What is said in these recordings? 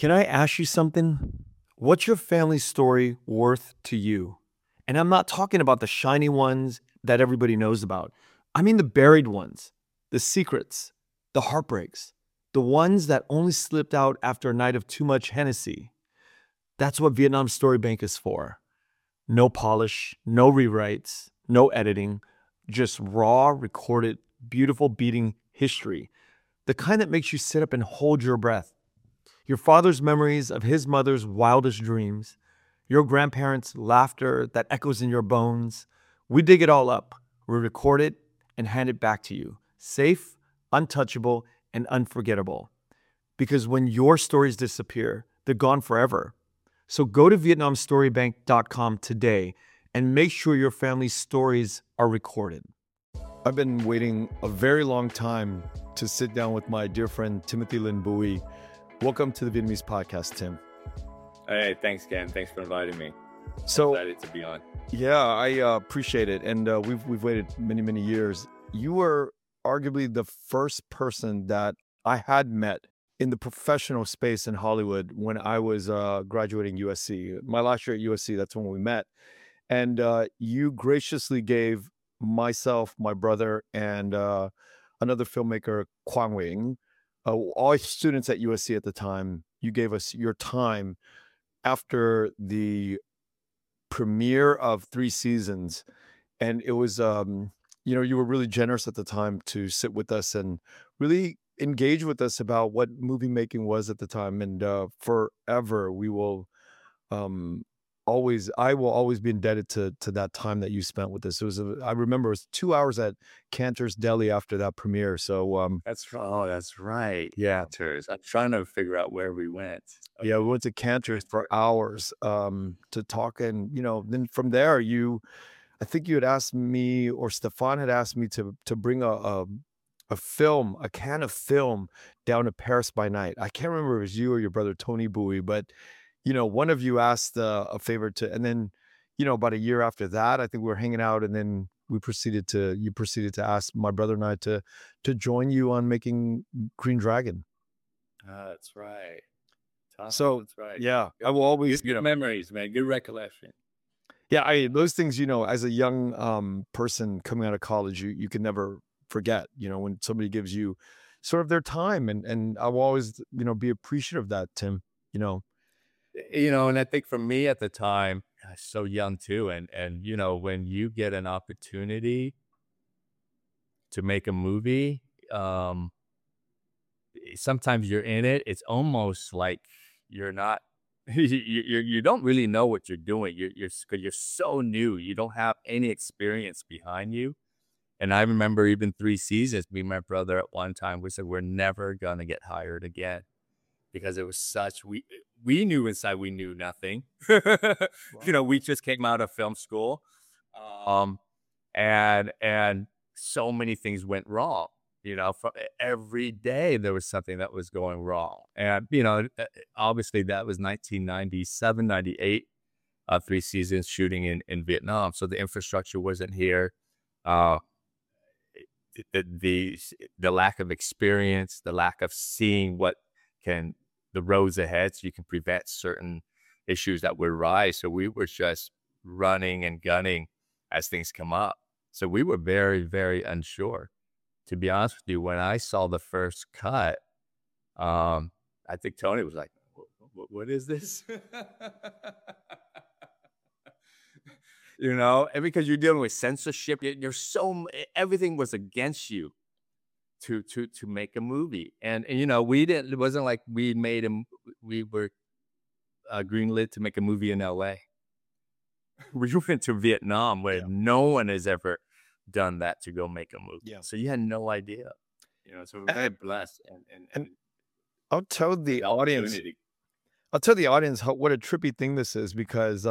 Can I ask you something? What's your family story worth to you? And I'm not talking about the shiny ones that everybody knows about. I mean the buried ones, the secrets, the heartbreaks, the ones that only slipped out after a night of too much Hennessy. That's what Vietnam Story Bank is for. No polish, no rewrites, no editing, just raw, recorded, beautiful beating history. The kind that makes you sit up and hold your breath. Your father's memories of his mother's wildest dreams, your grandparents' laughter that echoes in your bones. We dig it all up, we record it, and hand it back to you, safe, untouchable, and unforgettable. Because when your stories disappear, they're gone forever. So go to VietnamStoryBank.com today and make sure your family's stories are recorded. I've been waiting a very long time to sit down with my dear friend Timothy Lin Bui. Welcome to the Vietnamese podcast, Tim. Hey, thanks, Ken. Thanks for inviting me. So Excited to be on. Yeah, I appreciate it, and we've waited many years. You were arguably the first person that I had met in the professional space in Hollywood when I was graduating USC. My last year at USC, that's when we met, and you graciously gave myself, my brother, and another filmmaker, Quang Nguyen, all students at USC at the time. You gave us your time after the premiere of 3 seasons, and it was you were really generous at the time to sit with us and really engage with us about what movie making was at the time. And forever we will um I will always be indebted to that time that you spent with us. I remember it was 2 hours at Cantor's Deli after that premiere. So That's right. yeah. Tours. I'm trying to figure out where we went. Yeah, we went to Cantor's for hours to talk, and then from there I think you had asked me, or Stefan had asked me to bring a can of film down to Paris by night. I can't remember if it was you or your brother Tony Bowie, but one of you asked a favor to, and then about a year after that, I think we were hanging out, and then you proceeded to ask my brother and I to join you on making Green Dragon. That's right. So that's right. yeah, I will always Good memories, man. Good recollection. Yeah, those things, as a young person coming out of college, you can never forget, when somebody gives you sort of their time, and I will always, be appreciative of that, Tim, And I think for me at the time, I was so young too, and when you get an opportunity to make a movie, sometimes you're in it. It's almost like you're not. You don't really know what you're doing. You're so new. You don't have any experience behind you. And I remember even 3 seasons, me and my brother at one time, we said, we're never going to get hired again, because it was we knew inside we knew nothing. Wow. We just came out of film school. And so many things went wrong. From every day there was something that was going wrong. And, obviously that was 1997, 98, 3 seasons shooting in Vietnam. So the infrastructure wasn't here. The lack of experience, the lack of seeing the roads ahead, so you can prevent certain issues that would rise. So we were just running and gunning as things come up. So we were very, very unsure. To be honest with you, when I saw the first cut, I think Tony was like, what is this? And because you're dealing with censorship, everything was against you to make a movie. And it wasn't like we were greenlit to make a movie in LA. We went to Vietnam, where no one has ever done that, to go make a movie. Yeah. So you had no idea. So we're very blessed. And I'll tell the audience what a trippy thing this is, because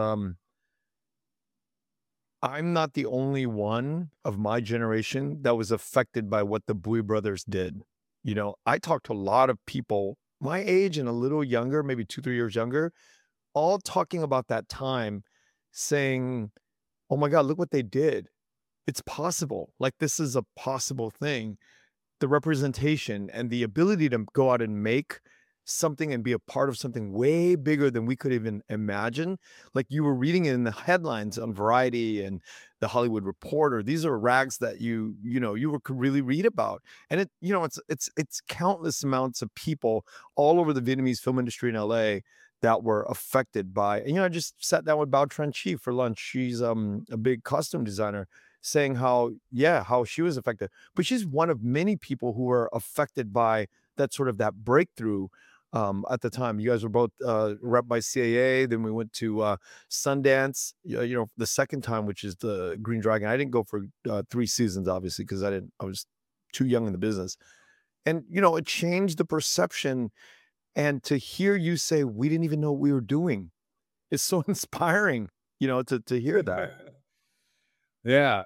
I'm not the only one of my generation that was affected by what the Bui brothers did. I talked to a lot of people my age and a little younger, maybe 2-3 years younger, all talking about that time, saying, oh my God, look what they did. It's possible. Like, this is a possible thing. The representation and the ability to go out and make something and be a part of something way bigger than we could even imagine. Like you were reading it in the headlines on Variety and the Hollywood Reporter. These are rags that could really read about. And it's countless amounts of people all over the Vietnamese film industry in LA that were affected by, I just sat down with Bao Tran Chi for lunch. She's a big costume designer, saying how she was affected. But she's one of many people who were affected by that breakthrough at the time. You guys were both rep by CAA. Then we went to Sundance, the second time, which is the Green Dragon. I didn't go for 3 seasons, obviously, because I was too young in the business. And, it changed the perception. And to hear you say, we didn't even know what we were doing, is so inspiring, to hear that. Yeah,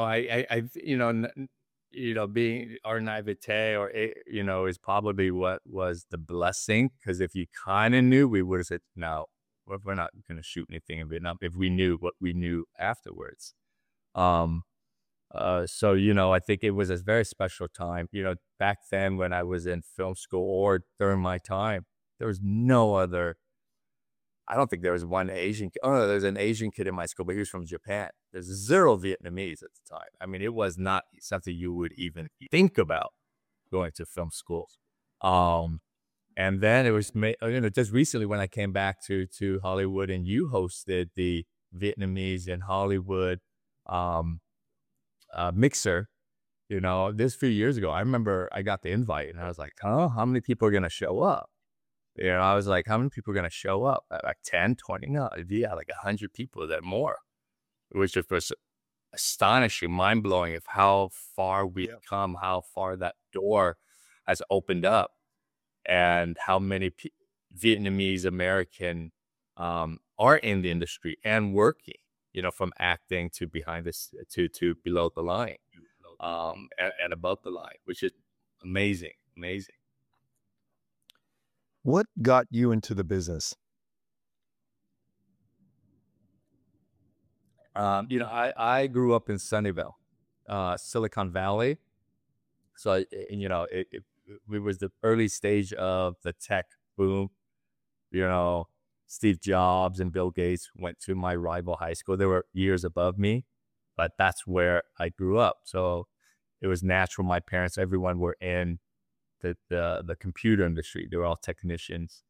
being our naivete is probably what was the blessing. Because if you kind of knew, we would have said, no, we're not going to shoot anything in Vietnam if we knew what we knew afterwards. So, I think it was a very special time. Back then when I was in film school or during my time, there was no other. I don't think there was one Asian. Oh, no, there's an Asian kid in my school, but he was from Japan. There's 0 Vietnamese at the time. I mean, it was not something you would even think about going to film school. And then it was, just recently when I came back to Hollywood and you hosted the Vietnamese in Hollywood mixer, this few years ago. I remember I got the invite and I was like, how many people are going to show up? I was like, how many people are going to show up? Like 10, 20? No, yeah, like 100 people, that more. Which was astonishing, mind-blowing of how far we've come, how far that door has opened up, and how many Vietnamese American are in the industry and working, from acting to behind this to below the line, and above the line, which is amazing. What got you into the business? I grew up in Sunnyvale, Silicon Valley. So, we was the early stage of the tech boom. Steve Jobs and Bill Gates went to my rival high school. They were years above me, but that's where I grew up. So it was natural. My parents, everyone were in the computer industry. They were all technicians.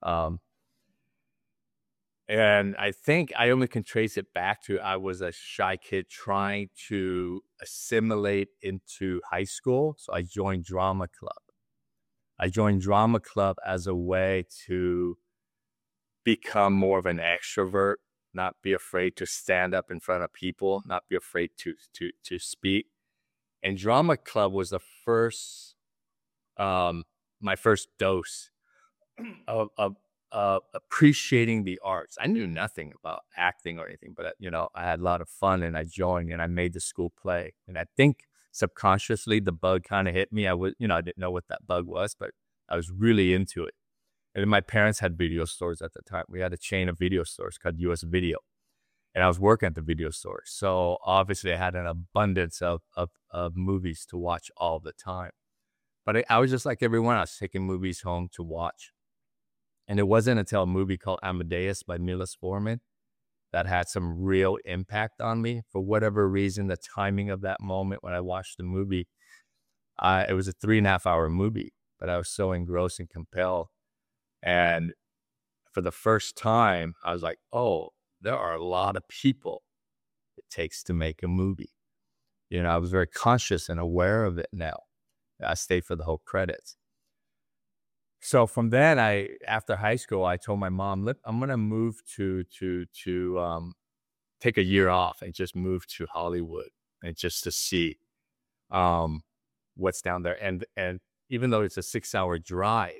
And I think I only can trace it back to I was a shy kid trying to assimilate into high school. So I joined drama club. As a way to become more of an extrovert, not be afraid to stand up in front of people, not be afraid to speak. And drama club was the first, my first dose of appreciating the arts. I knew nothing about acting or anything, but I had a lot of fun and I joined and I made the school play. And I think subconsciously the bug kind of hit me. I didn't know what that bug was, but I was really into it. And my parents had video stores at the time. We had a chain of video stores called US Video. And I was working at the video store. So obviously I had an abundance of movies to watch all the time. But I was just like everyone else, taking movies home to watch. And it wasn't until a movie called Amadeus by Milos Forman that had some real impact on me. For whatever reason, the timing of that moment when I watched the movie, it was a 3.5-hour movie, but I was so engrossed and compelled. And for the first time, I was like, oh, there are a lot of people it takes to make a movie. I was very conscious and aware of it now. I stayed for the whole credits. So from then, after high school, I told my mom, "Look, I'm gonna move to take a year off and just move to Hollywood and just to see what's down there." And even though it's a 6-hour drive,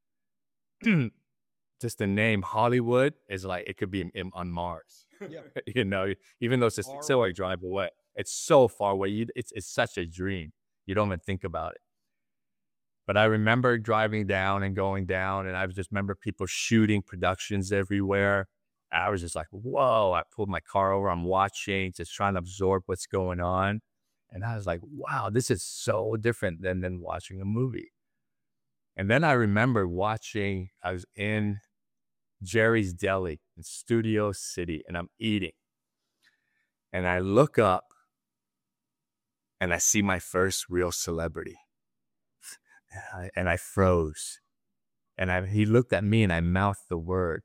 just the name Hollywood is like it could be on Mars. Yeah. Even though it's a 6-hour drive away, it's so far away. It's such a dream. You don't even think about it. But I remember driving down and going down, and I just remember people shooting productions everywhere. I was just like, whoa. I pulled my car over. I'm watching, just trying to absorb what's going on. And I was like, wow, this is so different than watching a movie. And then I remember watching, I was in Jerry's Deli in Studio City, and I'm eating. And I look up and I see my first real celebrity. And I froze. And he looked at me and I mouthed the word.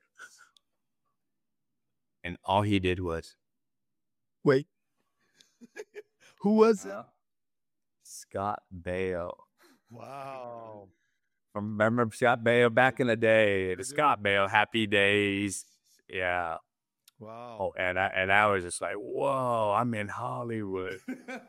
And all he did was, Wait. Who was it? Scott Baio. Wow. Remember Scott Baio back in the day? The do. Scott Baio, Happy Days. Yeah. Wow. Oh, and I was just like, whoa, I'm in Hollywood.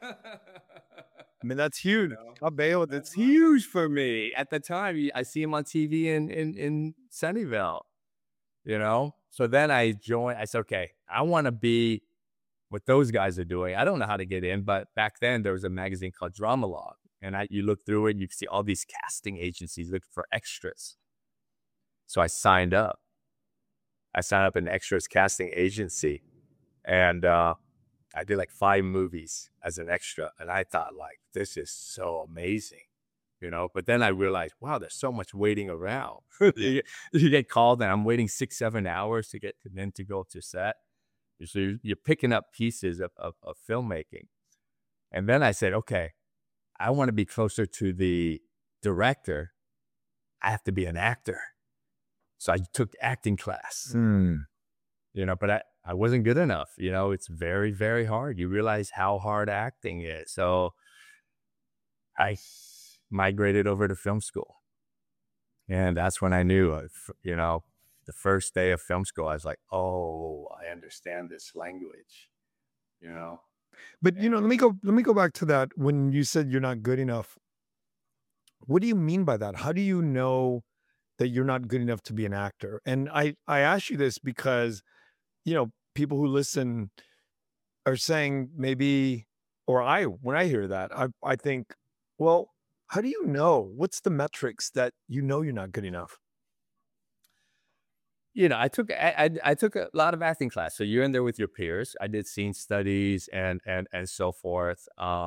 I mean, that's huge. Scott Baio, It's huge for me. At the time, I see him on TV in Sunnyvale, you know? So then I joined. I said, okay, I want to be what those guys are doing. I don't know how to get in, but back then there was a magazine called Dramalog. And you look through it, you can see all these casting agencies looking for extras. So I signed up. I signed up in extras casting agency. And I did like 5 movies as an extra. And I thought, like, this is so amazing, you know? But then I realized, wow, there's so much waiting around. you get called and I'm waiting 6-7 hours to go to set. So you're picking up pieces of filmmaking. And then I said, okay, I want to be closer to the director. I have to be an actor. So I took acting class, you know, but I wasn't good enough. You know, it's very, very hard. You realize how hard acting is. So I migrated over to film school. And that's when I knew, you know, the first day of film school, I was like, oh, I understand this language, you know? But let me go back to that when you said you're not good enough. What do you mean by that? How do you know that you're not good enough to be an actor? And I ask you this because, people who listen are saying maybe, or when I hear that, I think, well, how do you know? What's the metrics that you're not good enough? You know, I took a lot of acting class. So you're in there with your peers. I did scene studies and so forth.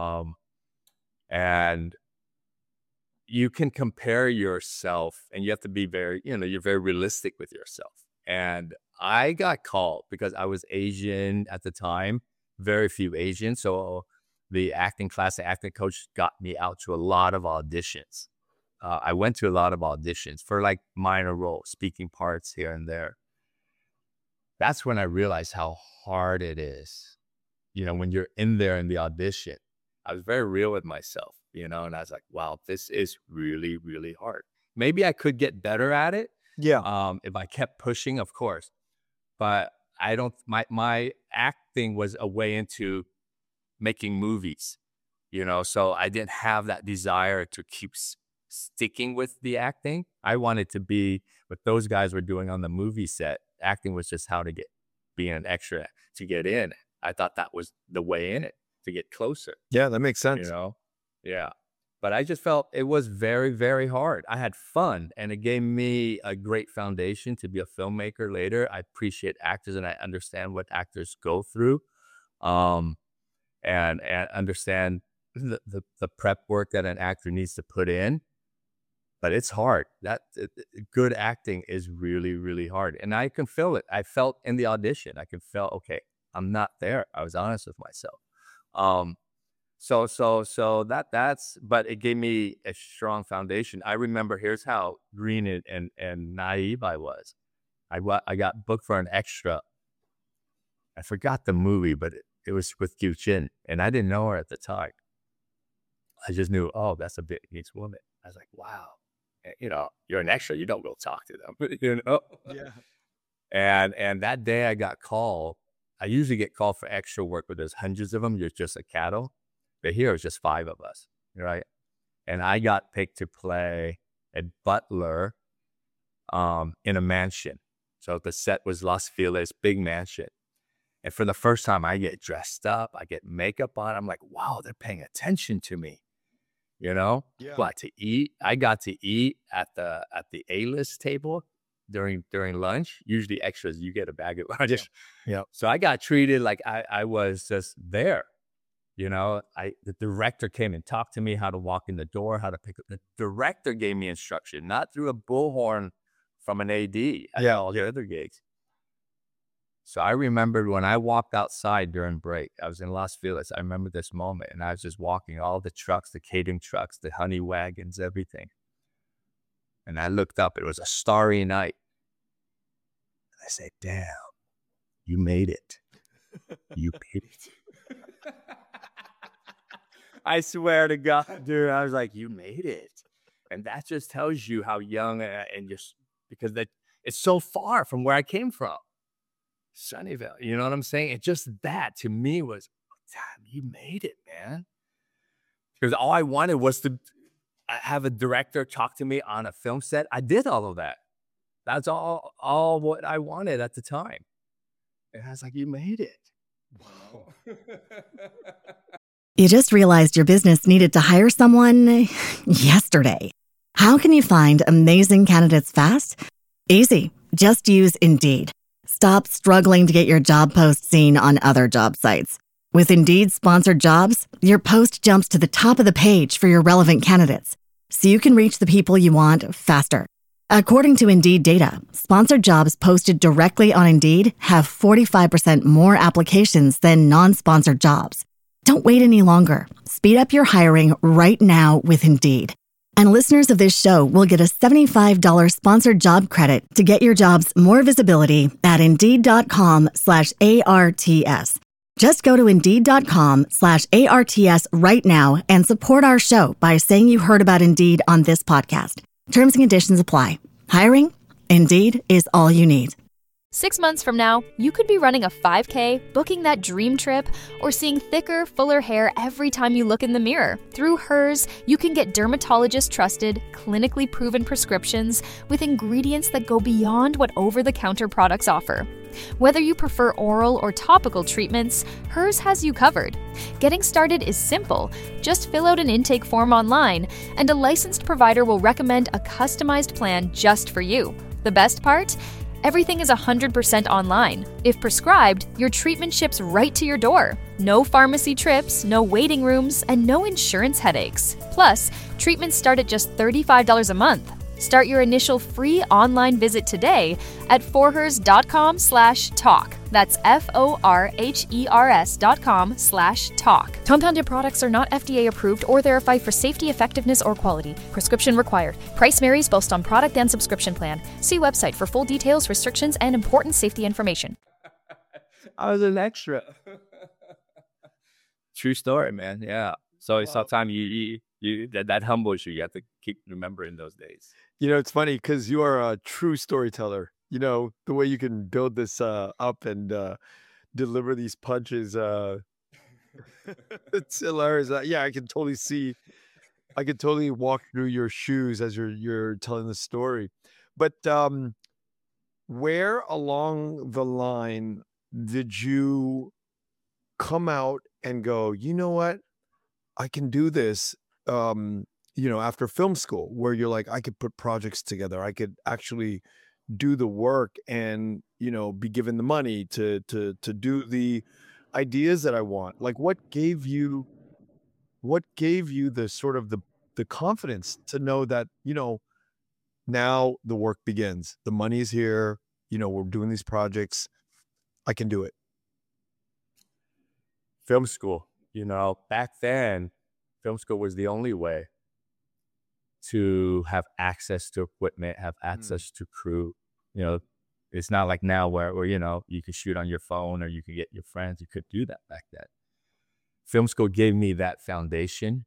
And you can compare yourself, and you have to be very, you're very realistic with yourself. And I got called because I was Asian at the time, very few Asians. So the acting class, the acting coach got me out to a lot of auditions. I went to a lot of auditions for like minor roles, speaking parts here and there. That's when I realized how hard it is, when you're in there in the audition. I was very real with myself, and I was like, wow, this is really, really hard. Maybe I could get better at it. Yeah. If I kept pushing, of course. But I don't, my acting was a way into making movies, so I didn't have that desire to keep sticking with the acting. I wanted to be what those guys were doing on the movie set. Acting was just how to be an extra to get in. I thought that was the way in it, to get closer. Yeah, that makes sense. Yeah. But I just felt it was very, very hard. I had fun, and it gave me a great foundation to be a filmmaker later. I appreciate actors, and I understand what actors go through, and understand the prep work that an actor needs to put in. But it's hard. Good acting is really, really hard. And I can feel it. I felt in the audition, I can feel, okay, I'm not there. I was honest with myself. So but it gave me a strong foundation. I remember, here's how green and naive I was. I got booked for an extra. I forgot the movie, but it was with Gu Chin, and I didn't know her at the time. I just knew, oh, that's a Vietnamese woman. I was like, wow, you're an extra. You don't go talk to them, Yeah. And that day I got called. I usually get called for extra work, but there's hundreds of them. You're just a cattle. But here it's just 5 of us, right? And I got picked to play a butler in a mansion. So the set was Los Feliz, big mansion. And for the first time, I get dressed up. I get makeup on. I'm like, wow, they're paying attention to me. Yeah. Got to eat. I got to eat at the A-list table during lunch. Usually extras, you get a bag of lunch. Yeah. So I got treated like I was just there. The director came and talked to me how to walk in the door, how to pick up. The director gave me instruction, not through a bullhorn from an AD at all the other gigs. So I remembered when I walked outside during break, I was in Las Vegas. I remember this moment, and I was just walking all the trucks, the catering trucks, the honey wagons, everything. And I looked up, it was a starry night. And I said, damn, you made it. You made it. I swear to God, dude, I was like, you made it. And that just tells you how young and just because it's so far from where I came from. Sunnyvale, you know what I'm saying? It just that to me was, damn, you made it, man. Because all I wanted was to have a director talk to me on a film set. I did all of that. That's all what I wanted at the time. And I was like, you made it. Wow. You just realized your business needed to hire someone yesterday. How can you find amazing candidates fast? Easy. Just use Indeed. Stop struggling to get your job post seen on other job sites. With Indeed sponsored jobs, your post jumps to the top of the page for your relevant candidates, so you can reach the people you want faster. According to Indeed data, sponsored jobs posted directly on Indeed have 45% more applications than non-sponsored jobs. Don't wait any longer. Speed up your hiring right now with Indeed. And listeners of this show will get a $75 sponsored job credit to get your jobs more visibility at Indeed.com/ARTS. Just go to Indeed.com/ARTS right now and support our show by saying you heard about Indeed on this podcast. Terms and conditions apply. Hiring? Indeed is all you need. 6 months from now, you could be running a 5K, booking that dream trip, or seeing thicker, fuller hair every time you look in the mirror. Through Hers, you can get dermatologist-trusted, clinically proven prescriptions with ingredients that go beyond what over-the-counter products offer. Whether you prefer oral or topical treatments, Hers has you covered. Getting started is simple. Just fill out an intake form online, and a licensed provider will recommend a customized plan just for you. The best part? Everything is 100% online. If prescribed, your treatment ships right to your door. No pharmacy trips, no waiting rooms, and no insurance headaches. Plus, treatments start at just $35 a month. Start your initial free online visit today at forhers.com/talk. That's FORHERS.com/talk. Compounded products are not FDA approved or verified for safety, effectiveness, or quality. Prescription required. Price varies both on product and subscription plan. See website for full details, restrictions, and important safety information. I was an extra. True story, man. Yeah. So sometimes you that humbles you. You have to keep remembering those days. You know, it's funny because you are a true storyteller. You know, the way you can build this up and deliver these punches. It's hilarious. Yeah, I can totally see. I could totally walk through your shoes as you're telling the story. But where along the line did you come out and go, you know what? I can do this. After film school, where you're like, I could put projects together. I could actually do the work and, be given the money to do the ideas that I want. Like, what gave you the sort of the confidence to know that, now the work begins. The money's here. We're doing these projects. I can do it. Film school, back then, film school was the only way to have access to equipment, have access to crew. It's not like now where you can shoot on your phone or you can get your friends. You could do that back then. Film school gave me that foundation.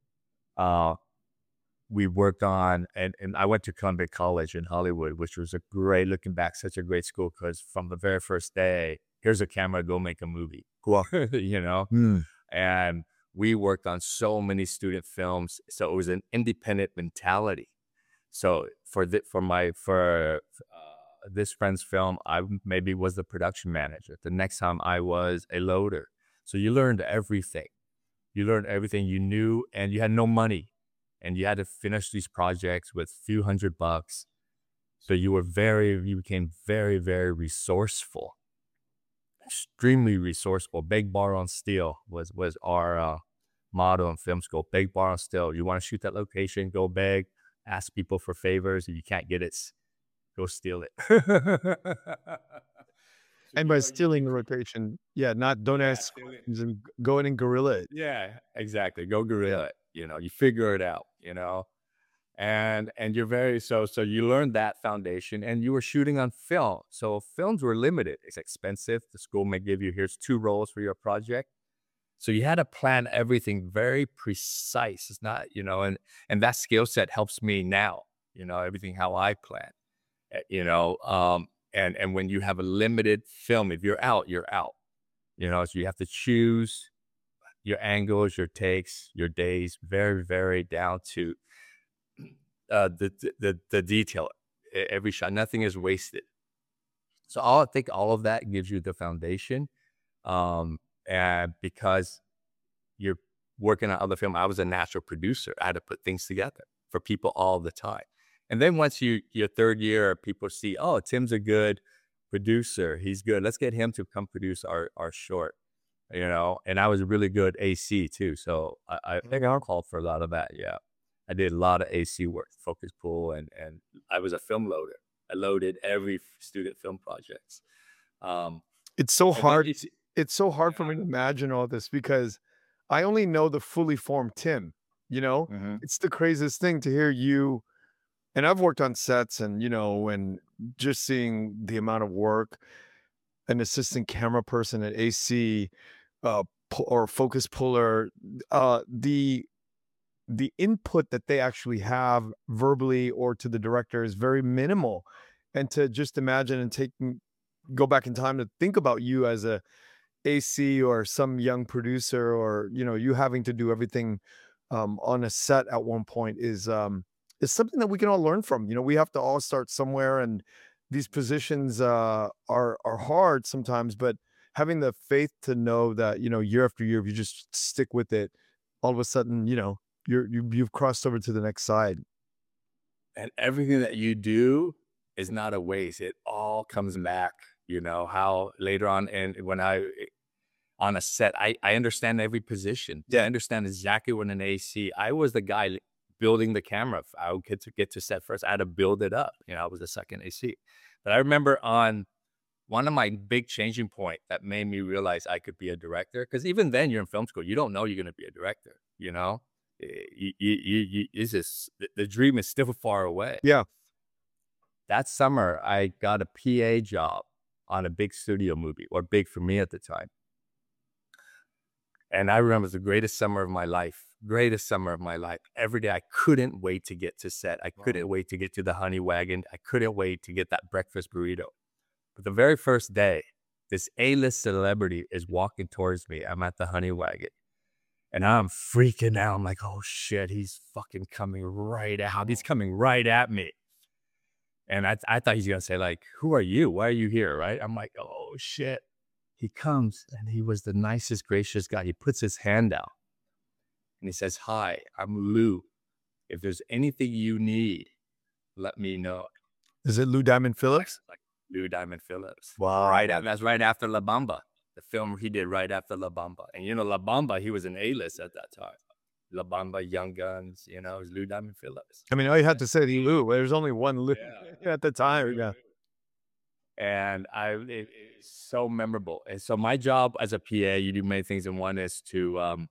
We worked on, and I went to Columbia College in Hollywood, which was looking back, such a great school, because from the very first day, here's a camera, go make a movie. Cool. And we worked on so many student films, so it was an independent mentality. So for this friend's film, I maybe was the production manager. The next time I was a loader. So you learned everything. You learned everything you knew, and you had no money, and you had to finish these projects with a few $100. So you became very, very resourceful. Extremely resourceful. Beg, borrow, and steal was our motto in film school: beg, borrow, steal. You want to shoot that location, go beg, ask people for favors. If you can't get it, go steal it. And by stealing the rotation, don't ask questions and go in and guerrilla it. Yeah, exactly. Go guerrilla it. You figure it out, and you're so you learned that foundation, and you were shooting on film. So films were limited. It's expensive. The school may give you, here's 2 roles for your project. So you had to plan everything very precise. It's not, and that skill set helps me now, everything how I plan, and when you have a limited film, if you're out, you're out, so you have to choose your angles, your takes, your days, very, very down to the detail. Every shot, nothing is wasted. So I think all of that gives you the foundation. And because you're working on other film, I was a natural producer. I had to put things together for people all the time. And then once your third year, people see, oh, Tim's a good producer. He's good. Let's get him to come produce our short, And I was really good AC too. So I think I'm called for a lot of that. Yeah. I did a lot of AC work, focus pull, and I was a film loader. I loaded every student film projects. It's so hard. It's so hard for me to imagine all this because I only know the fully formed Tim, It's the craziest thing to hear you. And I've worked on sets and, and just seeing the amount of work an assistant camera person at AC or focus puller, the input that they actually have verbally or to the director is very minimal. And to just imagine and go back in time to think about you as a AC or some young producer, or you having to do everything on a set at one point is something that we can all learn from. We have to all start somewhere, and these positions are hard sometimes, but having the faith to know that year after year, if you just stick with it, all of a sudden you've crossed over to the next side. And everything that you do is not a waste. It all comes back. How later on, and when on a set, I understand every position. I understand exactly what an AC. I was the guy building the camera. I would get to set first. I had to build it up. I was the second AC. But I remember on one of my big changing point that made me realize I could be a director. Because even then, you're in film school. You don't know you're going to be a director. It's just, the dream is still far away. Yeah. That summer, I got a PA job on a big studio movie, or big for me at the time. And I remember it was the greatest summer of my life. Every day, I couldn't wait to get to set. I couldn't wait to get to the Honey Wagon. I couldn't wait to get that breakfast burrito. But the very first day, this A-list celebrity is walking towards me. I'm at the Honey Wagon. And I'm freaking out. I'm like, oh shit, he's fucking coming right out. He's coming right at me. And I thought he's going to say, like, who are you? Why are you here? Right? I'm like, oh shit. He comes, and he was the nicest, gracious guy. He puts his hand out and he says, hi, I'm Lou. If there's anything you need, let me know. Is it Lou Diamond Phillips? Like Lou Diamond Phillips. Wow. That's right after La Bamba. The film he did right after La Bamba. And La Bamba, he was an A-list at that time. La Bamba, Young Guns, it was Lou Diamond Phillips. I mean, all you had to say Lou. There's only one Lou at the time. Yeah. And it's so memorable. And so my job as a PA, you do many things, and one is to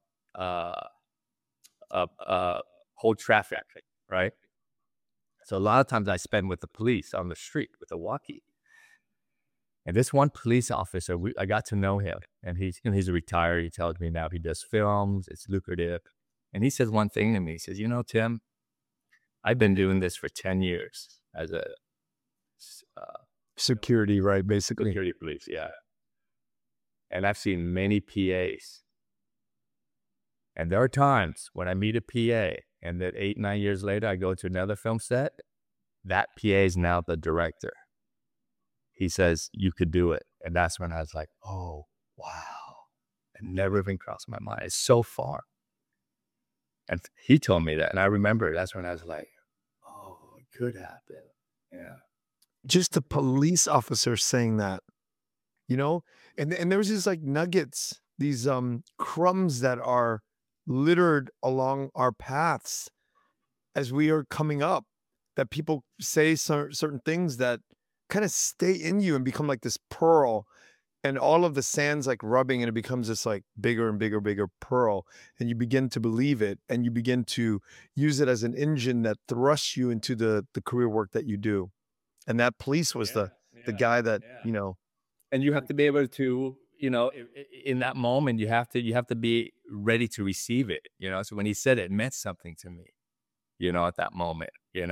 hold traffic, right? So a lot of times I spend with the police on the street with a walkie. And this one police officer, I got to know him, and he's a retired. He tells me now he does films. It's lucrative. And he says one thing to me. He says, Tim, I've been doing this for 10 years as a security, right? Basically. Security police, yeah. And I've seen many PAs. And there are times when I meet a PA, and that 8-9 years later, I go to another film set. That PA is now the director. He says, you could do it. And that's when I was like, oh, wow. It never even crossed my mind. It's so far. And he told me that. And I remember that's when I was like, oh, it could happen. Yeah. Just a police officer saying that, and there was these like nuggets, these crumbs that are littered along our paths as we are coming up, that people say certain things that kind of stay in you and become like this pearl, and all of the sand's like rubbing and it becomes this like bigger and bigger pearl, and you begin to believe it and you begin to use it as an engine that thrusts you into the career work that you do. And that police was the guy that, and you have to be able to, in that moment, you have to be ready to receive it, so when he said it meant something to me, at that moment,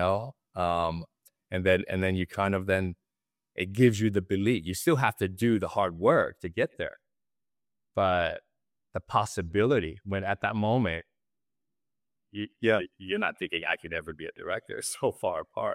and then you kind of, then it gives you the belief. You still have to do the hard work to get there, but the possibility, when at that moment, you're not thinking I could ever be a director. It's so far apart.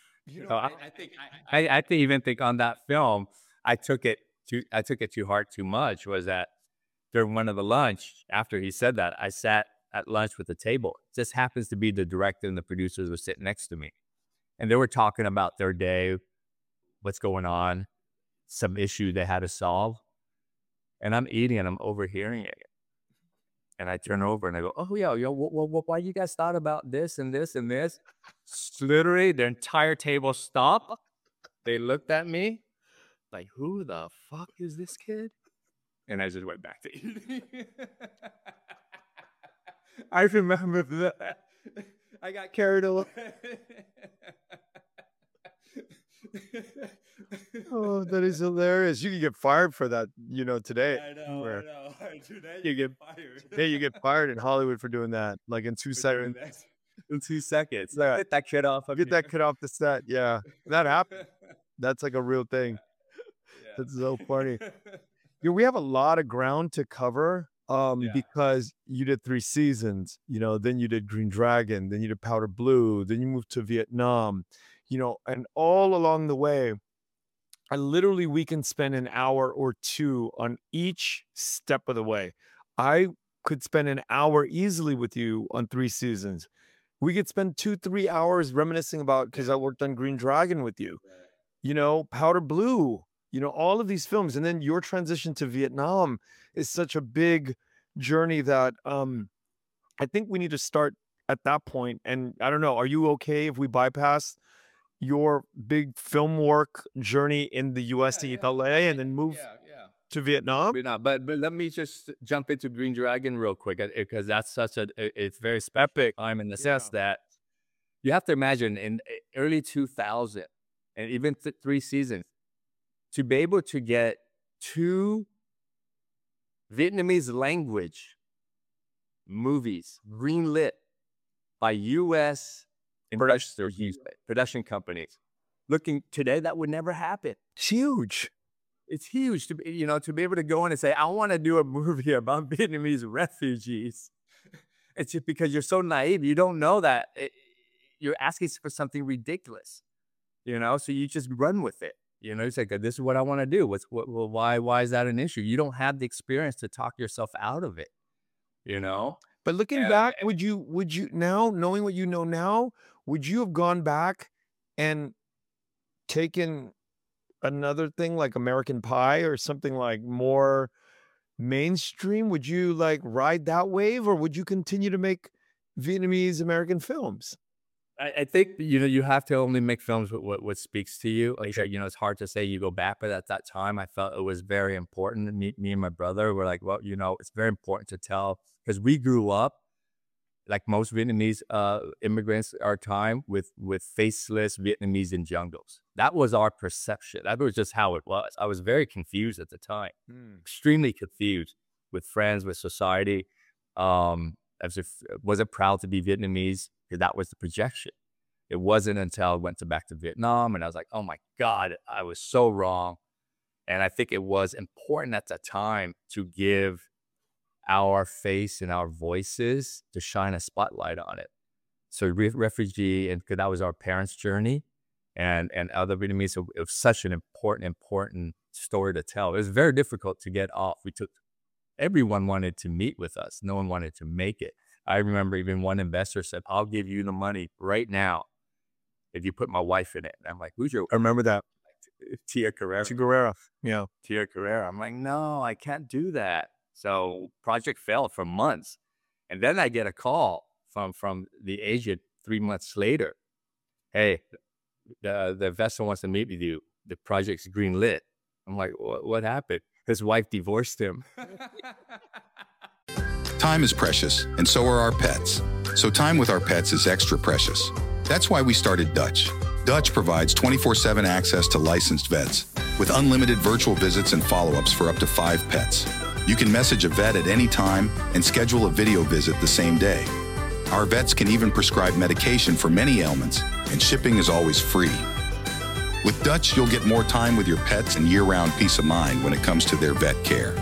I even think on that film, I took it too hard, too much. Was that during one of the lunch, after he said that, I sat at lunch with the table. It just happens to be the director and the producers were sitting next to me, and they were talking about their day, what's going on, some issue they had to solve, and I'm eating and I'm overhearing it. And I turn over and I go, oh, yeah, why you guys thought about this and this and this? Literally, the entire table stopped. They looked at me like, who the fuck is this kid? And I just went back to eating. I remember that. I got carried away. Oh, that is hilarious. You can get fired for that, today. I know. Today you get fired. Today you get fired in Hollywood for doing that, like in 2 seconds. In 2 seconds. Get that kid off. Get that kid off the set. Yeah, that happened. That's like a real thing. Yeah. That's so funny. We have a lot of ground to cover because you did 3 seasons, then you did Green Dragon, then you did Powder Blue, then you moved to Vietnam, and all along the way, we can spend an hour or two on each step of the way. I could spend an hour easily with you on 3 seasons. We could spend 2-3 hours reminiscing about, because I worked on Green Dragon with you, Powder Blue, all of these films. And then your transition to Vietnam is such a big journey that I think we need to start at that point. And I don't know, are you okay if we bypass your big film work journey in the US to LA and then move to Vietnam? But let me just jump into Green Dragon real quick, because that's it's very epic time in the sense that you have to imagine in early 2000 and even 3 seasons, to be able to get 2 Vietnamese language movies greenlit by US production companies. Looking today, that would never happen. It's huge. It's huge to be able to go in and say, I want to do a movie about Vietnamese refugees. It's just because you're so naive. You don't know that you're asking for something ridiculous, so you just run with it. It's like, this is what I want to do. Why is that an issue? You don't have the experience to talk yourself out of it, But looking back, would you now, knowing what you know now, would you have gone back and taken another thing like American Pie or something like more mainstream? Would you like ride that wave, or would you continue to make Vietnamese American films? I think, you have to only make films with what speaks to you. Like, it's hard to say you go back, but at that time, I felt it was very important. Me and my brother were like, well, it's very important to tell, because we grew up, like most Vietnamese immigrants our time, with faceless Vietnamese in jungles. That was our perception. That was just how it was. I was very confused at the time, extremely confused with friends, with society. Wasn't proud to be Vietnamese, because that was the projection. It wasn't until I went back to Vietnam and I was like, oh my God, I was so wrong. And I think it was important at the time to give our face and our voices, to shine a spotlight on it. So refugee, and because that was our parents' journey, and other Vietnamese, it was such an important story to tell. It was very difficult to get off. Everyone wanted to meet with us. No one wanted to make it. I remember even one investor said, I'll give you the money right now if you put my wife in it. And I'm like, who's your? I remember that. Tia Carrera. Tia Carrera. Yeah. Tia Carrera. I'm like, no, I can't do that. So project failed for months. And then I get a call from the agent 3 months later. Hey, the vessel wants to meet with you. The project's greenlit. I'm like, what happened? His wife divorced him. Time is precious, and so are our pets. So time with our pets is extra precious. That's why we started Dutch. Dutch provides 24/7 access to licensed vets with unlimited virtual visits and follow-ups for up to 5 pets. You can message a vet at any time and schedule a video visit the same day. Our vets can even prescribe medication for many ailments, and shipping is always free. With Dutch, you'll get more time with your pets and year-round peace of mind when it comes to their vet care.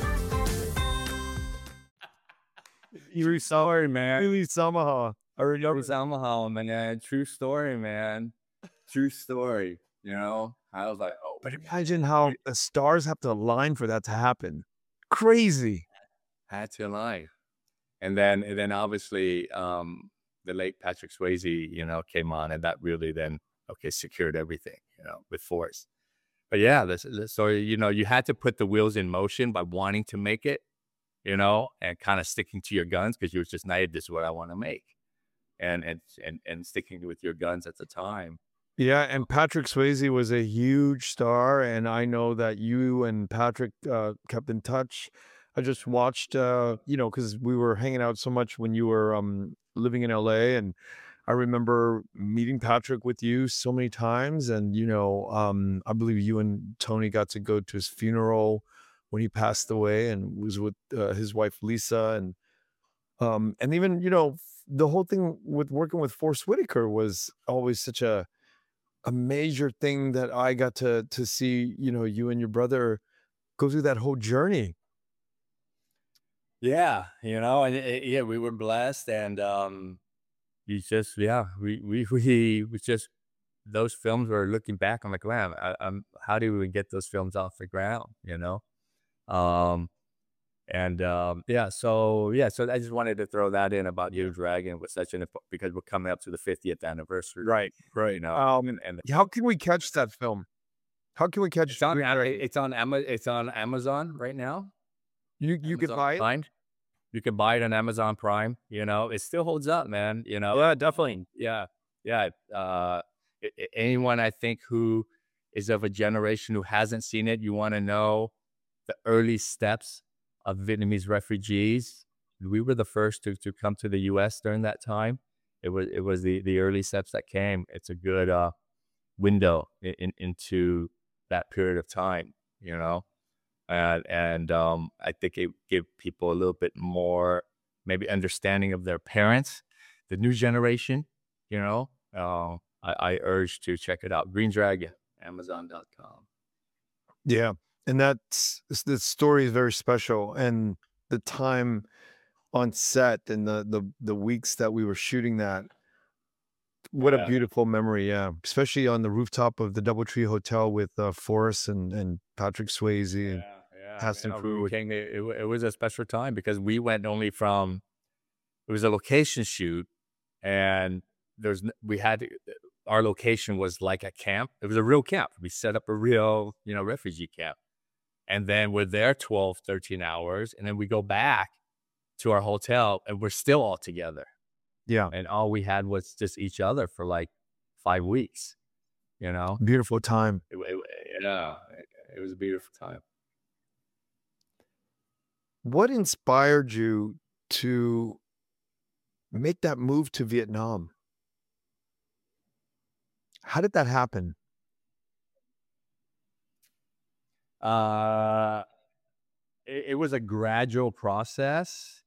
True story, man. Really Samaha. I remember. Omaha, man. True story, man. True story. You know, I was like, oh, But imagine how the stars have to align for that to happen. Crazy. had to align. And then obviously, the late Patrick Swayze, you know, came on, and that really then secured everything, you know, with Force. But yeah, so you know, you had to put the wheels in motion by wanting to make it, you know, and kind of sticking to your guns because you was just, nah, this is what I want to make, and sticking with your guns at the time. Yeah, and Patrick Swayze was a huge star, and I know that you and Patrick kept in touch. I just watched, you know, because we were hanging out so much when you were living in LA, and I remember meeting Patrick with you so many times, and you know, I believe you and Tony got to go to his funeral when he passed away, and was with his wife Lisa, and even, you know, the whole thing with working with Forrest Whitaker was always such a major thing that I got to see, you know, you and your brother go through that whole journey. Yeah, you know, and yeah, we were blessed, and you just, yeah, we was just, those films were, looking back, I'm like, wow, how do we get those films off the ground, you know? Yeah, so I just wanted to throw that in about Your Dragon was such an, because we're coming up to the 50th anniversary, Right. you know, and How can we catch that film? How can we catch it's on Amazon right now. You could Amazon buy it? Prime. You can buy it on Amazon Prime. You know, it still holds up, man. You know, Yeah, definitely. yeah. Anyone I think who is of a generation who hasn't seen it, you want to know the early steps of Vietnamese refugees. We were the first to come to the U.S. during that time. It was the early steps that came. It's a good window into that period of time. You know. And I think it gave people a little bit more maybe understanding of their parents, the new generation, you know. I urge to check it out. Green Dragon, Amazon.com. Yeah, and the story is very special, and the time on set and the weeks that we were shooting that. What a beautiful memory, yeah. Especially on the rooftop of the Doubletree Hotel with Forrest and Patrick Swayze and cast and crew. It was a special time because we went only from, it was a location shoot, and our location was like a camp. It was a real camp. We set up a real, you know, refugee camp. And then we're there 12, 13 hours, and then we go back to our hotel, and we're still all together. Yeah. And all we had was just each other for like 5 weeks, you know? Beautiful time. It was a beautiful time. What inspired you to make that move to Vietnam? How did that happen? It was a gradual process.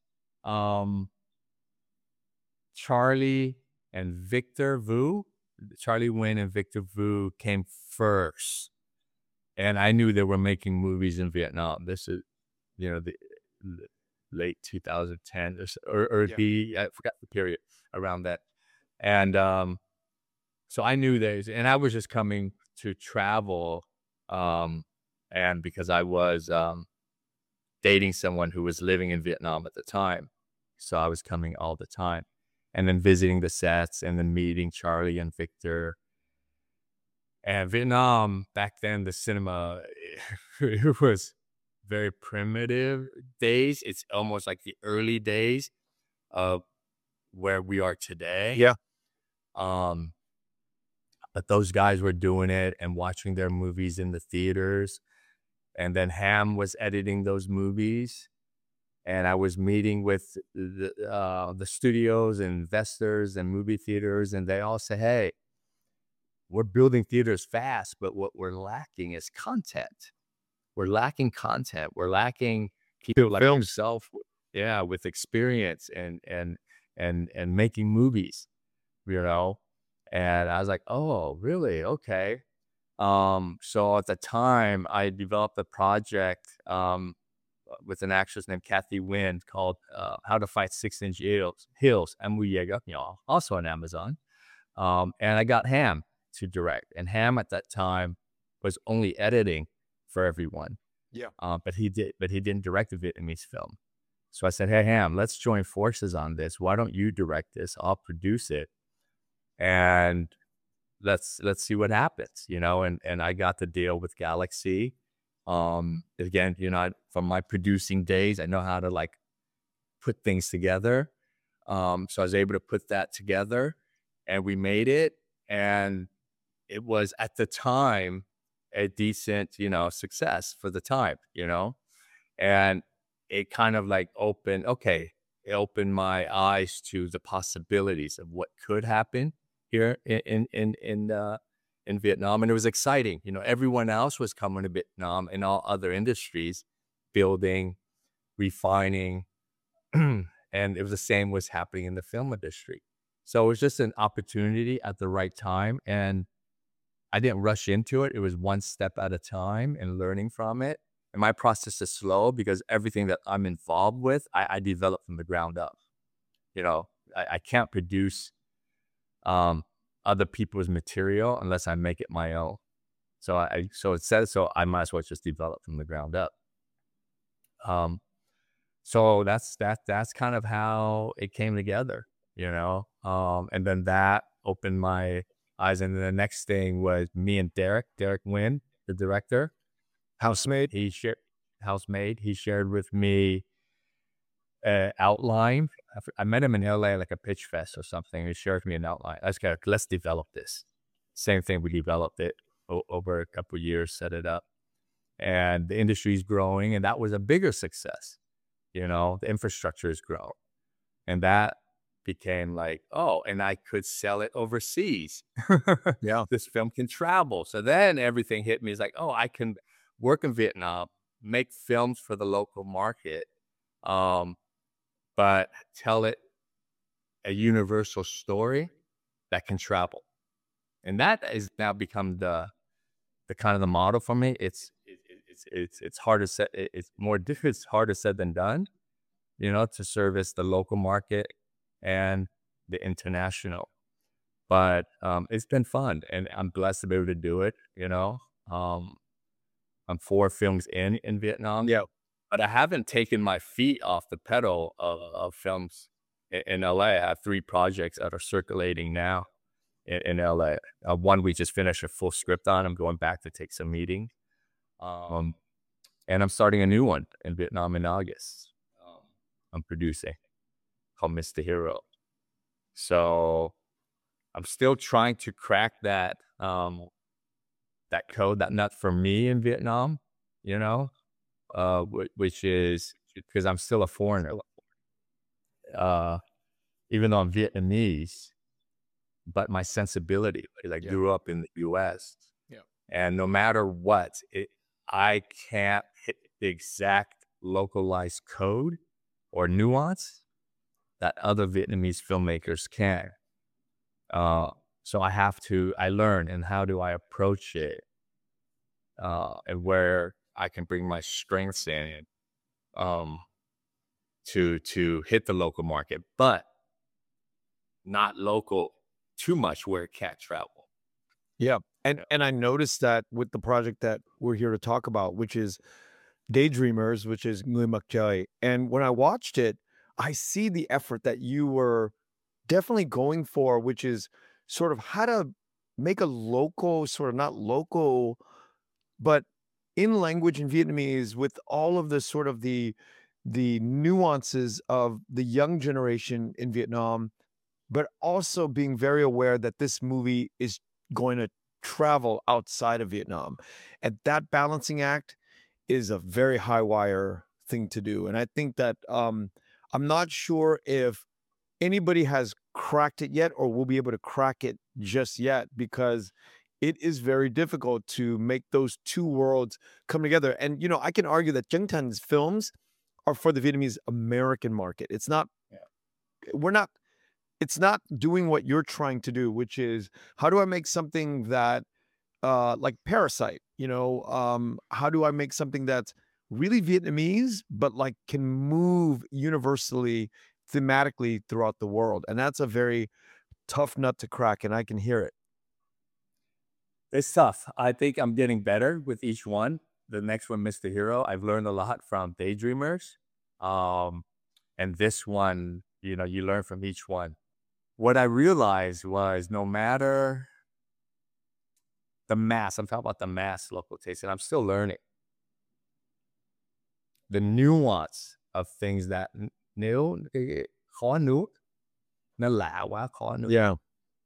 Charlie and Victor Vu, Charlie Nguyen and Victor Vu came first. And I knew they were making movies in Vietnam. This is, you know, the late 2010 or I forgot the period around that. And so I knew those, and I was just coming to travel. And because I was dating someone who was living in Vietnam at the time. So I was coming all the time. And then visiting the sets, and then meeting Charlie and Victor. And Vietnam, back then, the cinema, it was very primitive days. It's almost like the early days of where we are today. Yeah. But those guys were doing it and watching their movies in the theaters. And then Ham was editing those movies. And I was meeting with the studios and investors and movie theaters. And they all say, hey, we're building theaters fast, but what we're lacking is content. We're lacking content. We're lacking people like yourself, with experience and making movies, you know? And I was like, oh, really? Okay. So at the time, I developed a project with an actress named Kathy Wynn called How to Fight 6-Inch Heels, also on Amazon. And I got Ham to direct. And Ham at that time was only editing for everyone. Yeah. But he didn't direct a Vietnamese film. So I said, hey, Ham, let's join forces on this. Why don't you direct this? I'll produce it. And let's see what happens, you know, and I got the deal with Galaxy. Again, you know, from my producing days, I know how to like put things together. So I was able to put that together and we made it. And it was at the time a decent, you know, success for the time, you know, and it kind of like opened my eyes to the possibilities of what could happen here in Vietnam. And it was exciting. You know, everyone else was coming to Vietnam in all other industries, building, refining, and it was the same was happening in the film industry. So it was just an opportunity at the right time. And I didn't rush into it. It was one step at a time and learning from it. And my process is slow because everything that I'm involved with, I develop from the ground up. You know, I can't produce other people's material unless I make it my own. So I might as well just develop from the ground up. So that's kind of how it came together, you know. And then that opened my eyes. And then the next thing was me and Derek Wynn, the director. Housemaid. He shared with me outline. I met him in LA like a pitch fest or something. He shared with me an outline. Let's develop this. Same thing, we developed it over a couple of years, set it up. And the industry is growing, and that was a bigger success. You know, the infrastructure is growing. And that became like, oh, and I could sell it overseas. Yeah. This film can travel. So then everything hit me. It's like, oh, I can work in Vietnam, make films for the local market, but tell it a universal story that can travel. And that has now become the kind of the model for me. It's harder said. It's harder said than done, you know, to service the local market and the international. But it's been fun, and I'm blessed to be able to do it. You know, I'm 4 films in Vietnam. Yeah. But I haven't taken my feet off the pedal of films in LA. I have 3 projects that are circulating now in LA. One we just finished a full script on. I'm going back to take some meetings. And I'm starting a new one in Vietnam in August. I'm producing, called Mr. Hero. So I'm still trying to crack that that code, that nut for me in Vietnam, you know, which is because I'm still a foreigner. Even though I'm Vietnamese, but my sensibility, I grew up in the U.S. Yeah. And no matter what, I can't hit the exact localized code or nuance that other Vietnamese filmmakers can. So I learn, and how do I approach it, and where I can bring my strengths in, to hit the local market, but not local too much where it can't travel. Yeah. And I noticed that with the project that we're here to talk about, which is Daydreamers, which is Người Mặc Trời. And when I watched it, I see the effort that you were definitely going for, which is sort of how to make a local, sort of not local, but in language in Vietnamese with all of the sort of the the nuances of the young generation in Vietnam, but also being very aware that this movie is going to travel outside of Vietnam. And that balancing act is a very high wire thing to do. And I think that I'm not sure if anybody has cracked it yet or will be able to crack it just yet, because it is very difficult to make those two worlds come together. And, you know, I can argue that Jung Tan's films are for the Vietnamese American market. It's not, we're not, it's not doing what you're trying to do, which is how do I make something that, like Parasite, you know, how do I make something that's really Vietnamese, but like can move universally, thematically throughout the world? And that's a very tough nut to crack, and I can hear it. It's tough. I think I'm getting better with each one. The next one, Mr. Hero, I've learned a lot from Daydreamers. And this one, you know, you learn from each one. What I realized was no matter the mass, I'm talking about the mass local taste, and I'm still learning. The nuance of things that nếu khó nuốt, nó lạ quá khó nuốt. Yeah.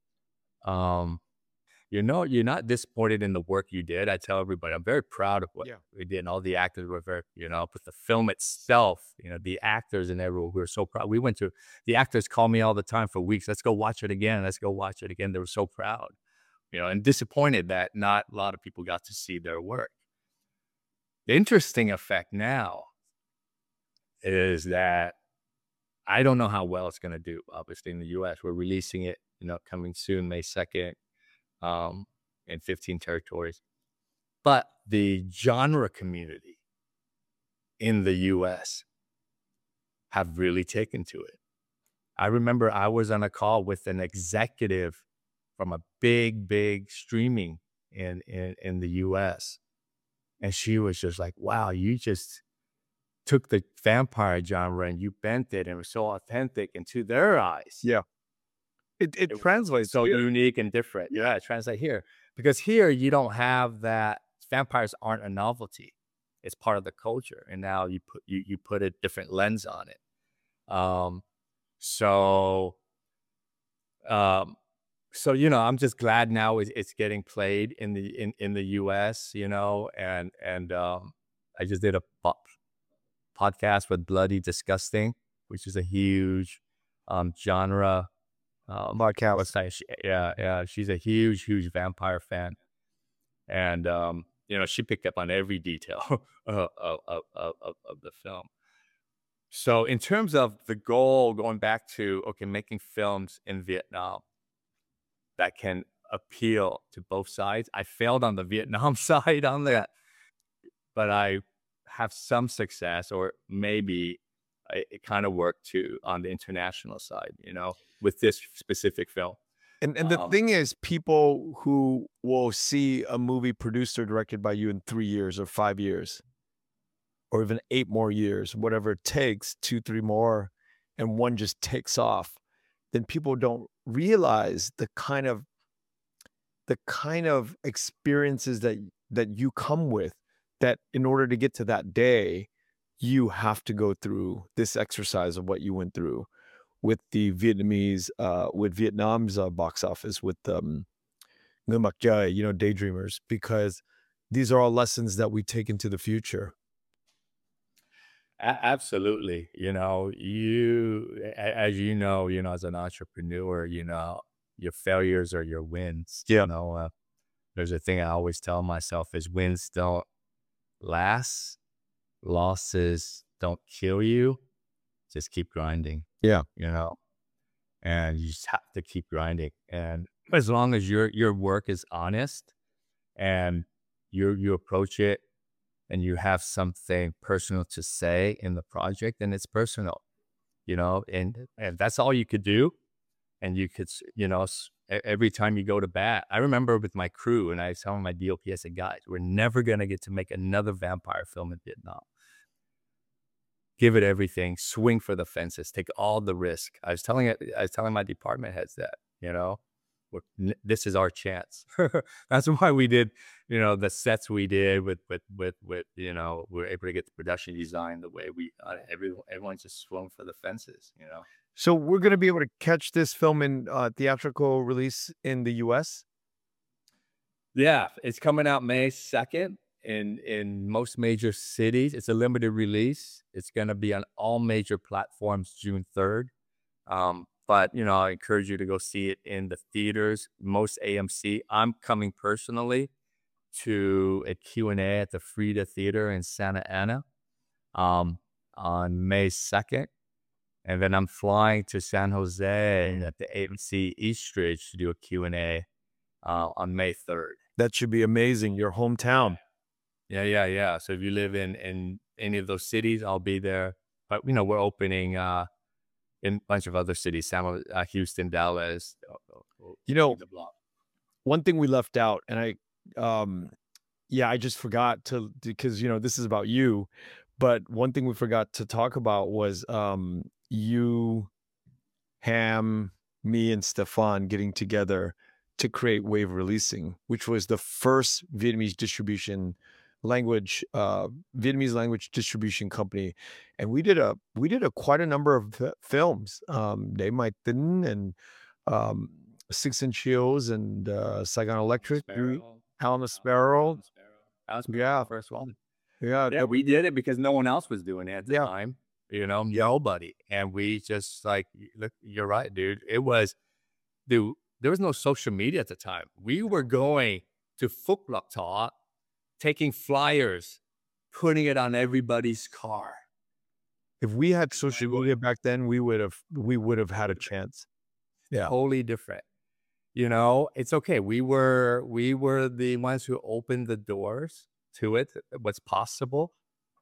You know, you're not disappointed in the work you did. I tell everybody, I'm very proud of what Yeah. we did. And all the actors were very, you know, but the film itself, you know, the actors and everyone, we were so proud. The actors call me all the time for weeks. Let's go watch it again. Let's go watch it again. They were so proud, you know, and disappointed that not a lot of people got to see their work. The interesting effect now is that I don't know how well it's going to do, obviously, in the US. We're releasing it, you know, coming soon, May 2nd. In 15 territories. But the genre community in the US have really taken to it. I remember I was on a call with an executive from a big streaming in the US. And she was just like, wow, you just took the vampire genre and you bent it and it was so authentic. And to their eyes, Yeah. It translates so here. unique and different. Yeah, it translates here. Because here you don't have that. Vampires aren't a novelty. It's part of the culture. And now you put a different lens on it. So you know, I'm just glad now it's getting played in the US, you know, and I just did a podcast with Bloody Disgusting, which is a huge genre podcast. Yeah, she's a huge vampire fan, and you know, she picked up on every detail of the film. So in terms of the goal, going back to making films in Vietnam that can appeal to both sides. I failed on the Vietnam side on that, but I have some success, or maybe it kind of worked too on the international side, you know, with this specific film. And the thing is, people who will see a movie produced or directed by you in 3 years or 5 years, or even 8 more years, whatever it takes, 2, 3 more, and one just takes off, then people don't realize the kind of experiences that you come with, that in order to get to that day, you have to go through this exercise of what you went through with the Vietnamese, with Vietnam's box office, with Người Mặc Trời, you know, Daydreamers, because these are all lessons that we take into the future. Absolutely. You know, as you know, as an entrepreneur, you know, your failures are your wins. Yeah. You know, there's a thing I always tell myself is wins don't last, losses don't kill you. Just keep grinding. Yeah. You know, and you just have to keep grinding. And as long as your work is honest and you approach it and you have something personal to say in the project, then it's personal, you know, and that's all you could do. And you could, you know, every time you go to bat, I remember with my crew, and I was telling my DOP, I said, guys, we're never going to get to make another vampire film in Vietnam. Give it everything, swing for the fences, take all the risk. I was telling my department heads that, you know, this is our chance. That's why we did, the sets we did with, we were able to get the production design the way everyone just swung for the fences. So we're going to be able to catch this film in theatrical release in the U.S.? Yeah, it's coming out May 2nd in most major cities. It's a limited release. It's going to be on all major platforms June 3rd. But, I encourage you to go see it in the theaters, most AMC. I'm coming personally to a Q&A at the Frida Theater in Santa Ana on May 2nd. And then I'm flying to San Jose at the AMC Eastridge to do a Q&A on May 3rd. That should be amazing. Your hometown. Yeah. So if you live in any of those cities, I'll be there. But, we're opening in a bunch of other cities, Houston, Dallas. One thing we left out, and I just forgot to, because, this is about you, but one thing we forgot to talk about was you, Ham, me, and Stefan getting together to create Wave Releasing, which was the first Vietnamese language distribution company, and we did quite a number of films. They Might Thin and 6 Inch Heels and Saigon Electric, Alan the Sparrow. Yeah, first one. Yeah, we did it because no one else was doing it at the time. Nobody, and we just look. You're right, dude. There was no social media at the time. We were going to Phúc Lộc Thọ, taking flyers, putting it on everybody's car. If we had social media back then, we would have had a chance. Yeah, totally different. It's okay. We were the ones who opened the doors to it. What's possible.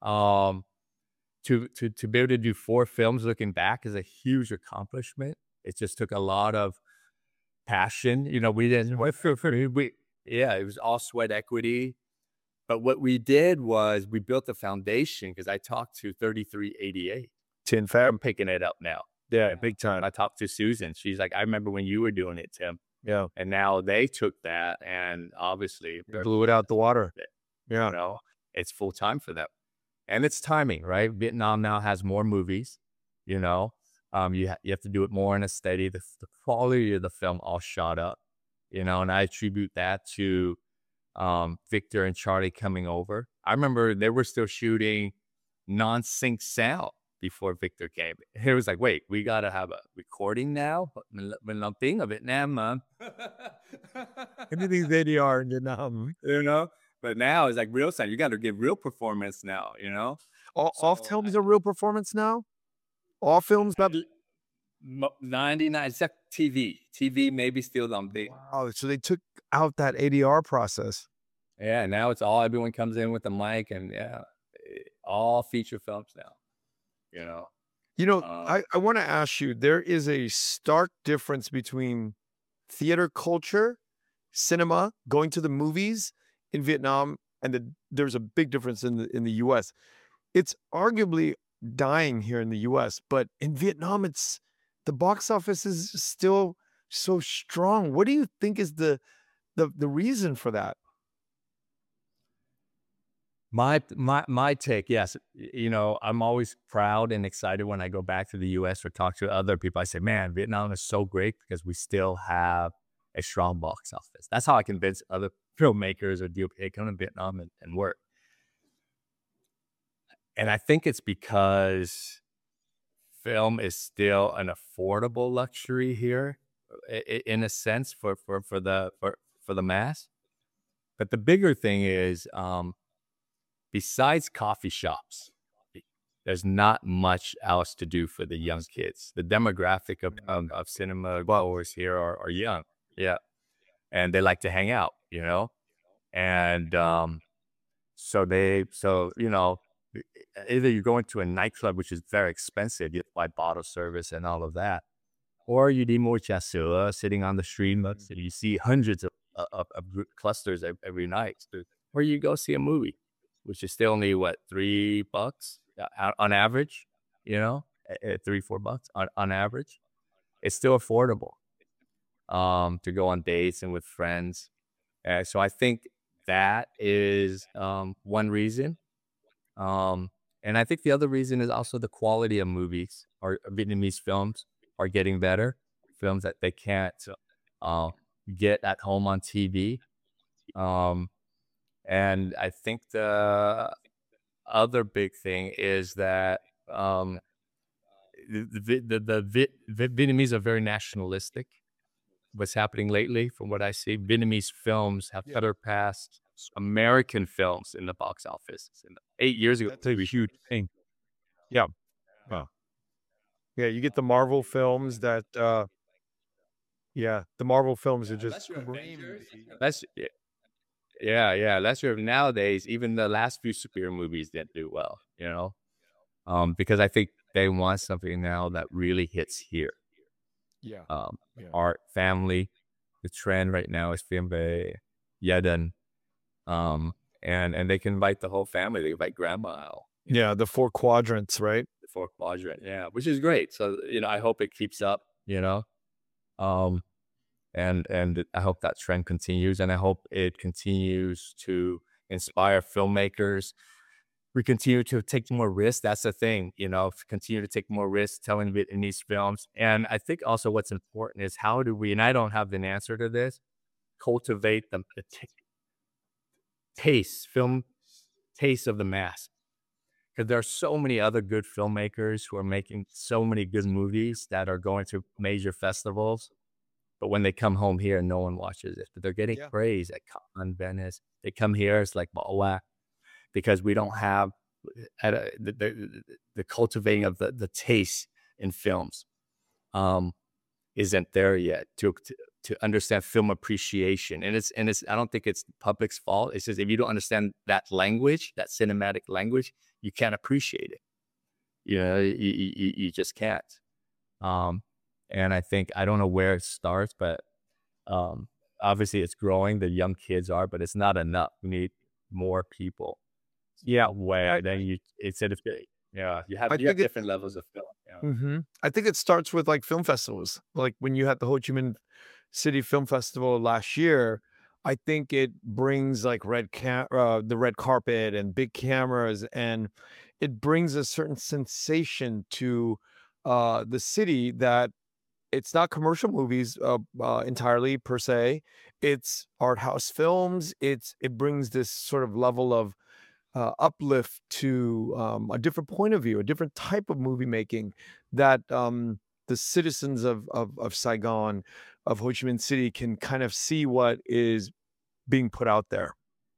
To be able to do 4 films looking back is a huge accomplishment. It just took a lot of passion. We didn't. It was all sweat equity. But what we did was we built the foundation, because I talked to 3388. Tin Fab. I'm picking it up now. Yeah, big time. I talked to Susan. She's like, I remember when you were doing it, Tim. Yeah. And now they took that and obviously blew it out the water. Yeah. It's full time for them. And it's timing, right? Vietnam now has more movies, you have to do it more in a steady. The quality of the film all shot up, and I attribute that to Victor and Charlie coming over. I remember they were still shooting non-sync sound before Victor came. It was like, wait, we got to have a recording now? Mình làm tiếng ở Việt Nam, man. Anything's ADR in Vietnam. But now it's like real sound. You got to give real performance now, All films are real performance now? All films? 99, except TV. TV maybe still làm tiếng. Wow, so they took out that ADR process. Yeah, now it's all, everyone comes in with the mic and all feature films now. I want to ask you, there is a stark difference between theater culture, cinema, going to the movies in Vietnam, and there's a big difference in the U.S. It's arguably dying here in the U.S., but in Vietnam, the box office is still so strong. What do you think is the reason for that? My take, yes. I'm always proud and excited when I go back to the U.S. or talk to other people. I say, man, Vietnam is so great because we still have a strong box office. That's how I convince other filmmakers or DOP, hey, come to Vietnam and work. And I think it's because film is still an affordable luxury here, in a sense, for the mass. But the bigger thing is, besides coffee shops, there's not much else to do for the young kids. The demographic of cinema goers here are young, and they like to hang out, and so either you're going to a nightclub, which is very expensive, you buy bottle service and all of that, or you đi mua trà sữa sitting on the street, and you see hundreds of clusters every night, or you go see a movie, which is still only $3 on average, $3-4 on average. It's still affordable. to go on dates and with friends. So I think that is one reason. And I think the other reason is also the quality of movies or Vietnamese films are getting better. Films that they can't get at home on TV. And I think the other big thing is that the Vietnamese are very nationalistic. What's happening lately, from what I see, Vietnamese films have surpassed American films in the box office. 8 years ago, That's a huge thing. Yeah. Wow. Yeah, you get the Marvel films that, the Marvel films are just That's true. Nowadays, even the last few superhero movies didn't do well, because I think they want something now that really hits here. Yeah. Art, family. The trend right now is phim về gia đình, and they can invite the whole family. They invite grandma out. Yeah, the 4 quadrants, right? The 4 quadrant, which is great. So I hope it keeps up. And I hope that trend continues, and I hope it continues to inspire filmmakers. We continue to take more risks. That's the thing, continue to take more risks telling Vietnamese films. And I think also what's important is how do we, and I don't have an answer to this, cultivate the film taste of the mass. Because there are so many other good filmmakers who are making so many good movies that are going to major festivals. But when they come home here, no one watches it. But they're getting praise at Cannes, Venice. They come here, it's like Bawak, because we don't have the cultivating of the taste in films isn't there yet to understand film appreciation. And it's I don't think it's the public's fault. It's just if you don't understand that language, that cinematic language, you can't appreciate it. You just can't. And I think, I don't know where it starts, but obviously it's growing. The young kids are, but it's not enough. We need more people. Yeah. Where then you have different levels of film. I think it starts with like film festivals. Like when you had the Ho Chi Minh City Film Festival last year, I think it brings like the red carpet and big cameras, and it brings a certain sensation to the city that it's not commercial movies entirely per se. It's art house films. It brings this sort of level of uplift to a different point of view, a different type of movie making that the citizens of Saigon, of Ho Chi Minh City, can kind of see what is being put out there.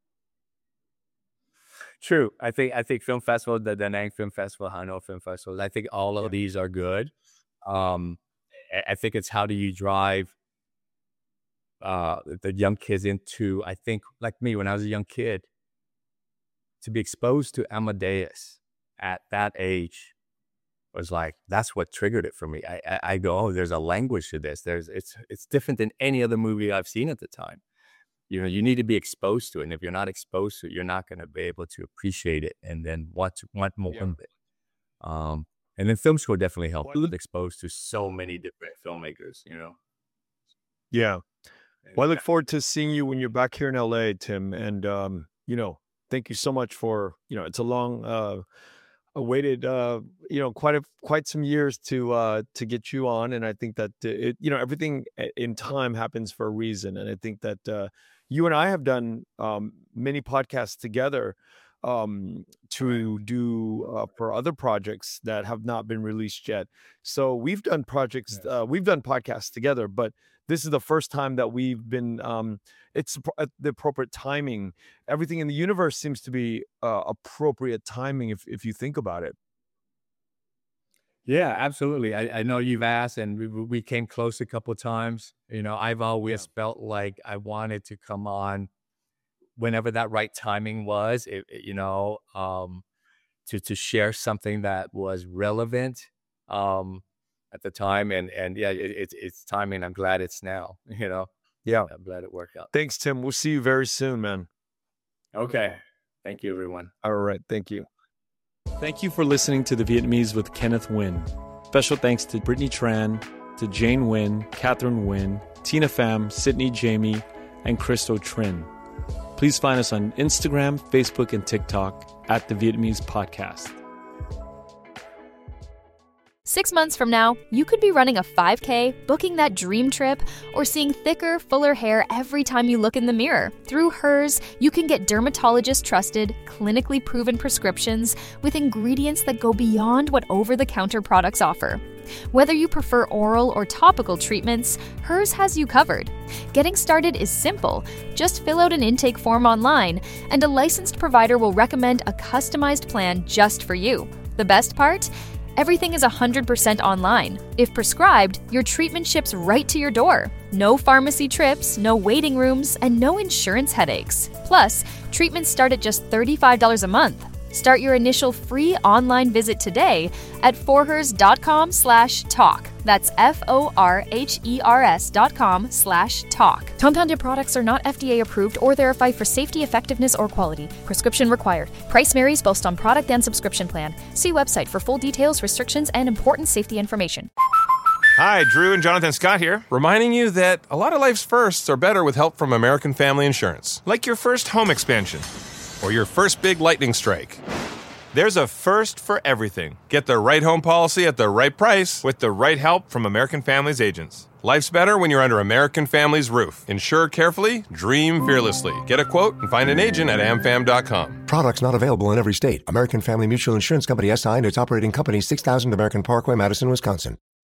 True. I think film festival, the Da Nang Film Festival, Hanoi Film Festival, I think all of these are good. I think it's how do you drive the young kids into, I think, like me, when I was a young kid, to be exposed to Amadeus at that age was like, that's what triggered it for me. I go, oh, there's a language to this. It's different than any other movie I've seen at the time. You need to be exposed to it. And if you're not exposed to it, you're not going to be able to appreciate it and then want more of it. And then film school definitely helped. Well, exposed to so many different filmmakers, Yeah. Well, I look forward to seeing you when you're back here in LA, Tim. And, thank you so much for, it's a long awaited, quite some years to get you on. And I think that, everything in time happens for a reason. And I think that you and I have done many podcasts together to do for other projects that have not been released yet. So we've done projects, we've done podcasts together, but this is the first time that we've been, it's the appropriate timing. Everything in the universe seems to be appropriate timing if you think about it. Yeah, absolutely. I know you've asked, and we came close a couple of times. I've always felt like I wanted to come on whenever that right timing was, to share something that was relevant at the time. And it's timing. I'm glad it's now, Yeah. I'm glad it worked out. Thanks, Tim. We'll see you very soon, man. Okay. Thank you, everyone. All right. Thank you. Thank you for listening to The Vietnamese with Kenneth Nguyen. Special thanks to Brittany Tran, to Jane Nguyen, Catherine Nguyen, Tina Pham, Sydney Jamie, and Christo Trin. Please find us on Instagram, Facebook, and TikTok at The Vietnamese Podcast. 6 months from now, you could be running a 5K, booking that dream trip, or seeing thicker, fuller hair every time you look in the mirror. Through Hers, you can get dermatologist-trusted, clinically proven prescriptions with ingredients that go beyond what over-the-counter products offer. Whether you prefer oral or topical treatments, Hers has you covered. Getting started is simple. Just fill out an intake form online, and a licensed provider will recommend a customized plan just for you. The best part? Everything is 100% online. If prescribed, your treatment ships right to your door. No pharmacy trips, no waiting rooms, and no insurance headaches. Plus, treatments start at just $35 a month. Start your initial free online visit today at forhers.com/talk. That's FORHERS.com/talk. Compounded products are not FDA approved or verified for safety, effectiveness, or quality. Prescription required. Price varies based on product and subscription plan. See website for full details, restrictions, and important safety information. Hi, Drew and Jonathan Scott here, reminding you that a lot of life's firsts are better with help from American Family Insurance. Like your first home expansion or your first big lightning strike. There's a first for everything. Get the right home policy at the right price with the right help from American Family's agents. Life's better when you're under American Family's roof. Insure carefully, dream fearlessly. Get a quote and find an agent at amfam.com. Products not available in every state. American Family Mutual Insurance Company SI and its operating company 6000 American Parkway, Madison, Wisconsin.